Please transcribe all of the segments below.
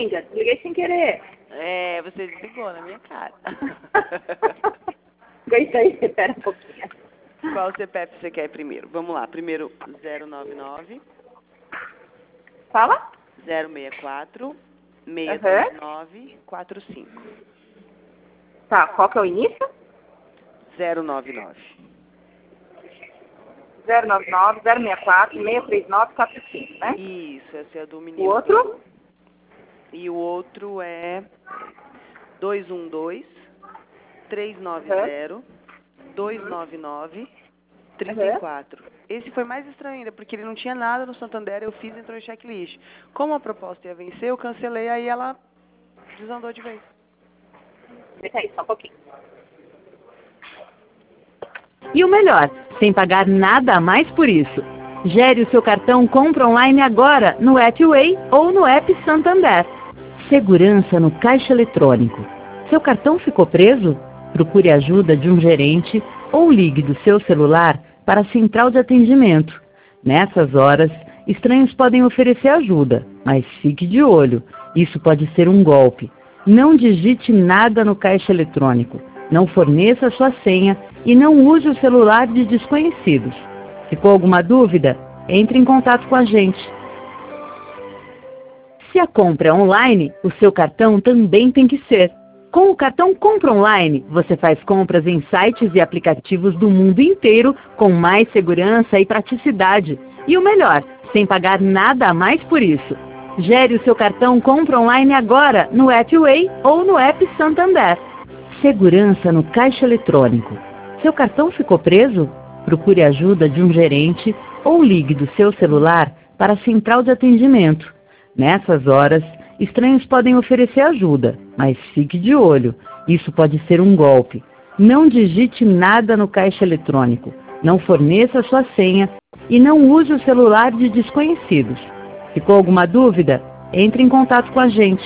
Índia. Liguei sem querer. É, você desligou na minha cara. Aguenta aí, espera um pouquinho. Qual CPF você quer primeiro? Vamos lá. Primeiro 099 Fala? 064 639 45. Tá, qual que é o início? 099. 099 064 639 45, né? Isso, esse é do O menino. outro? E o outro é 212 390 299 34. Esse foi mais estranho ainda, porque ele não tinha nada no Santander, eu fiz, entrou em checklist. Como a proposta ia vencer, eu cancelei, aí ela desandou de vez. Deixa aí, só um pouquinho. E o melhor, sem pagar nada a mais por isso. Gere o seu cartão Compra Online agora no app Way ou no app Santander. Segurança no caixa eletrônico. Seu cartão ficou preso? Procure a ajuda de um gerente ou ligue do seu celular para a central de atendimento. Nessas horas, estranhos podem oferecer ajuda, mas fique de olho. Isso pode ser um golpe. Não digite nada no caixa eletrônico. Não forneça sua senha e não use o celular de desconhecidos. Ficou alguma dúvida? Entre em contato com a gente. Se a compra é online, o seu cartão também tem que ser. Com o cartão Compra Online, você faz compras em sites e aplicativos do mundo inteiro com mais segurança e praticidade. E o melhor, sem pagar nada a mais por isso. Gere o seu cartão Compra Online agora no app Way ou no app Santander. Segurança no caixa eletrônico. Seu cartão ficou preso? Procure a ajuda de um gerente ou ligue do seu celular para a central de atendimento. Nessas horas, estranhos podem oferecer ajuda, mas fique de olho. Isso pode ser um golpe. Não digite nada no caixa eletrônico. Não forneça sua senha e não use o celular de desconhecidos. Ficou alguma dúvida? Entre em contato com a gente.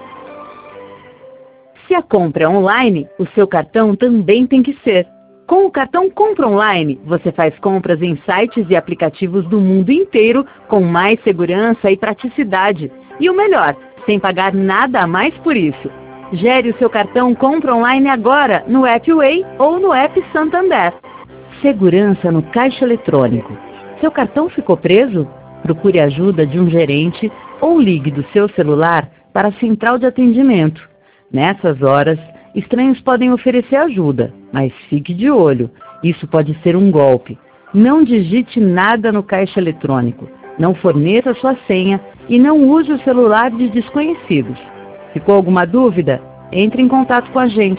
Se a compra é online, o seu cartão também tem que ser. Com o cartão Compra Online, você faz compras em sites e aplicativos do mundo inteiro com mais segurança e praticidade. E o melhor, sem pagar nada a mais por isso. Gere o seu cartão Compra Online agora no app Way ou no app Santander. Segurança no caixa eletrônico. Seu cartão ficou preso? Procure a ajuda de um gerente ou ligue do seu celular para a central de atendimento. Nessas horas, estranhos podem oferecer ajuda, mas fique de olho. Isso pode ser um golpe. Não digite nada no caixa eletrônico. Não forneça sua senha e não use o celular de desconhecidos. Ficou alguma dúvida? Entre em contato com a gente.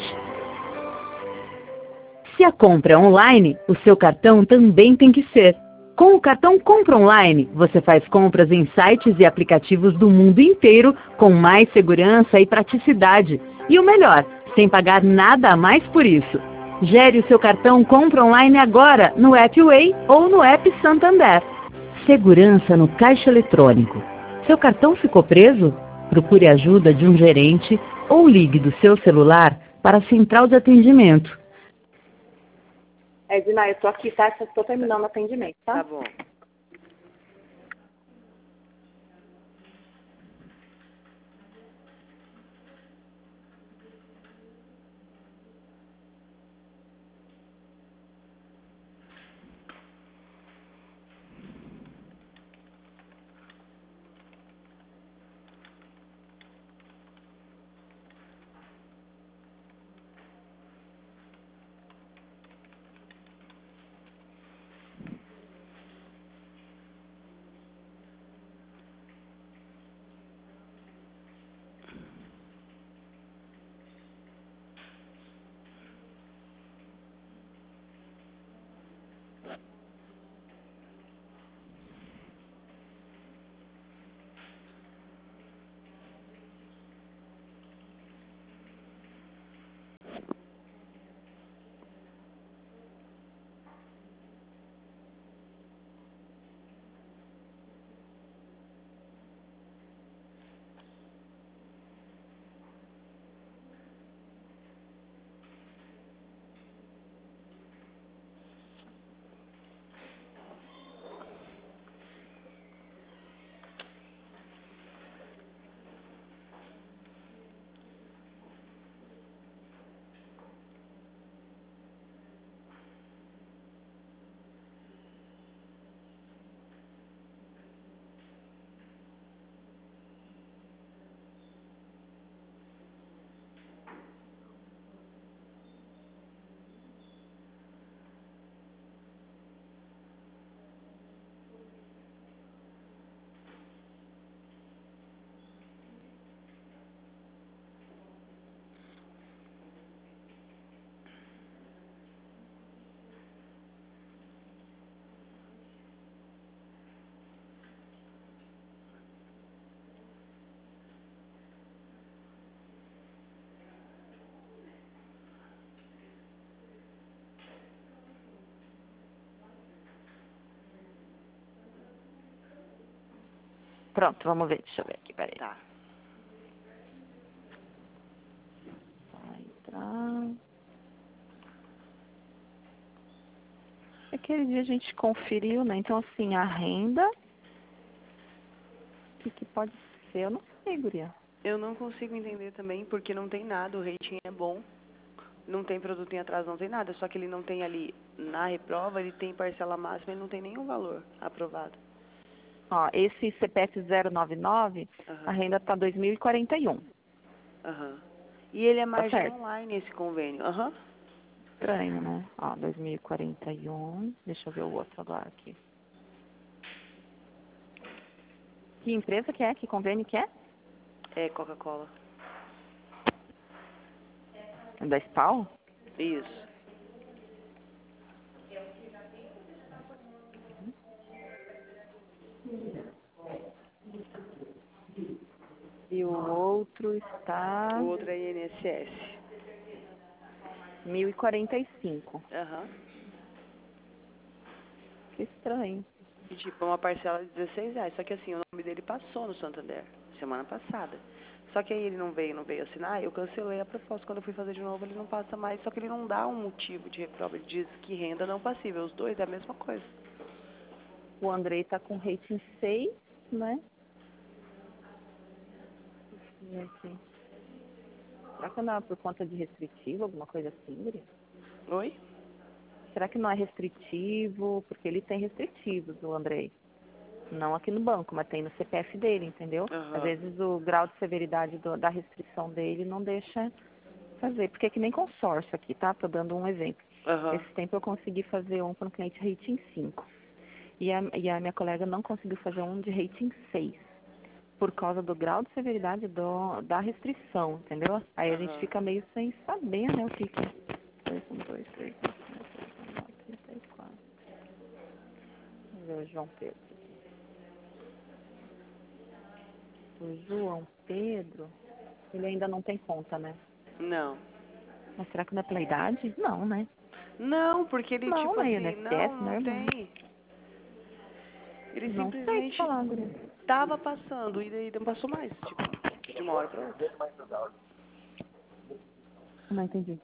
Se a compra é online, o seu cartão também tem que ser. Com o cartão Compra Online, você faz compras em sites e aplicativos do mundo inteiro com mais segurança e praticidade. E o melhor, sem pagar nada a mais por isso. Gere o seu cartão Compra Online agora no app Way ou no app Santander. Segurança no caixa eletrônico. Seu cartão ficou preso? Procure a ajuda de um gerente ou ligue do seu celular para a central de atendimento. Edna, eu tô aqui, tá? Só estou terminando o atendimento, tá? Tá bom. Pronto, vamos ver. Deixa eu ver aqui, peraí. Tá. Vai entrar. Aquele dia a gente conferiu, né? Então, assim, a renda... O que pode ser? Eu não sei, guria. Eu não consigo entender também, porque não tem nada, o rating é bom, não tem produto em atraso, não tem nada, só que ele não tem ali, na reprova, ele tem parcela máxima, ele não tem nenhum valor aprovado. Ó, esse CPF 099, a renda tá 2.041. Aham. E ele é margem certo. online, esse convênio. Aham. Estranho, né? Ó, 2.041. Deixa eu ver o outro agora aqui. Que empresa que é? Que convênio que é? É Coca-Cola. É da SPAL? Isso. E o outro está... O outro é INSS. 1.045. Aham. Que estranho. E tipo, é uma parcela de R$16. Só que assim, o nome dele passou no Santander, semana passada. Só que aí ele não veio assinar, eu cancelei a proposta. Quando eu fui fazer de novo, ele não passa mais. Só que ele não dá um motivo de reprova. Ele diz que renda não passível. Os dois é a mesma coisa. O Andrei tá com rating 6, né? Deixa eu ver aqui. Será que não é por conta de restritivo, alguma coisa assim, Guria? Oi? Será que não é restritivo? Porque ele tem restritivos, o Andrei. Não aqui no banco, mas tem no CPF dele, entendeu? Às vezes o grau de severidade da restrição dele não deixa fazer. Porque é que nem consórcio aqui, tá? Tô dando um exemplo. Esse tempo eu consegui fazer um para um cliente rating 5. E a minha colega não conseguiu fazer um de rating 6. Por causa do grau de severidade da restrição, entendeu? Aí a gente fica meio sem saber, né, o que que é. 2, 1, 2, 3, 4, 5, 9, 34. Vamos ver o João Pedro. O João Pedro, ele ainda não tem conta, né? Não. Mas será que não é pela idade? Não, né? Não, porque ele, Não, tipo né? assim, INSS, não normal. tem. Ele Não sei te simplesmente falar, Guria. tava passando e daí não passou mais, tipo, de uma hora pra outra. Não entendi.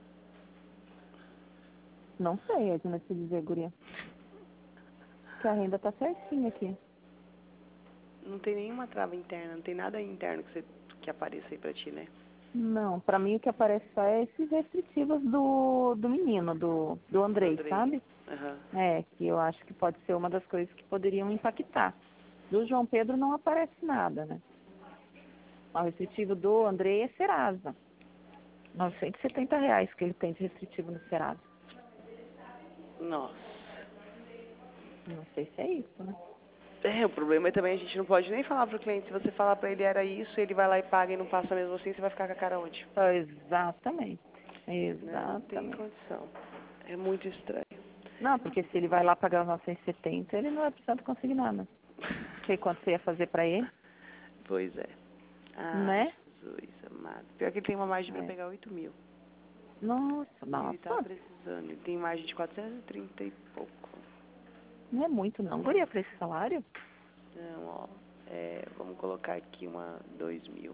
Não sei, Edna, te dizer, Guria. Que a renda tá certinha aqui. Não tem nenhuma trava interna, não tem nada interno que apareça aí pra ti, né? Não, pra mim o que aparece só é esses restritivos do menino, do Andrei, sabe? Aham. É, que eu acho que pode ser uma das coisas que poderiam impactar. Do João Pedro não aparece nada, né? O restritivo do Andrei é Serasa. R$970 que ele tem de restritivo no Serasa. Nossa. Não sei se é isso, né? É, o problema é também a gente não pode nem falar pro cliente. Se você falar pra ele era isso, ele vai lá e paga e não passa mesmo assim, você vai ficar com a cara onde? Exatamente. Não tem Exatamente. condição. É muito estranho. Não, porque se ele vai lá pagar os 970, ele não vai precisar de consignado. Sei quanto você ia fazer pra ele, Pois é. Ah, né? Jesus amado. Pior que ele tem uma margem pra É. pegar 8 mil. Nossa, Ele tá nossa. precisando. Ele tem margem de 430 e pouco. Não é muito não, Guria, pra esse salário? Não, ó. Vamos colocar aqui uma 2 mil.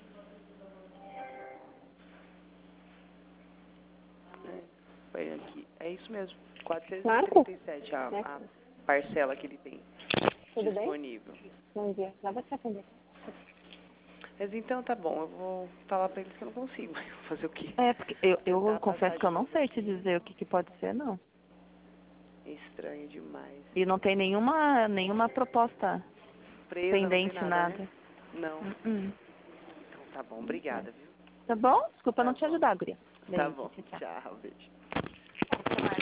Vai aqui. É isso mesmo. 437 a parcela que ele tem disponível. Bom dia. Já vou te atender. Mas então tá bom, eu vou falar pra eles que eu não consigo. Fazer o quê? É, porque eu Tentar confesso passar que eu de não novo sei te aqui. dizer o que pode ser, não. Estranho demais. E não tem nenhuma proposta Presa, não tem pendente, nada, nada. né? Não. Uh-uh. Então tá bom, obrigada, viu? Tá bom? Desculpa Tá não te bom. ajudar, Guria. Tá Beijo, bom. tchau. Tchau, beijo.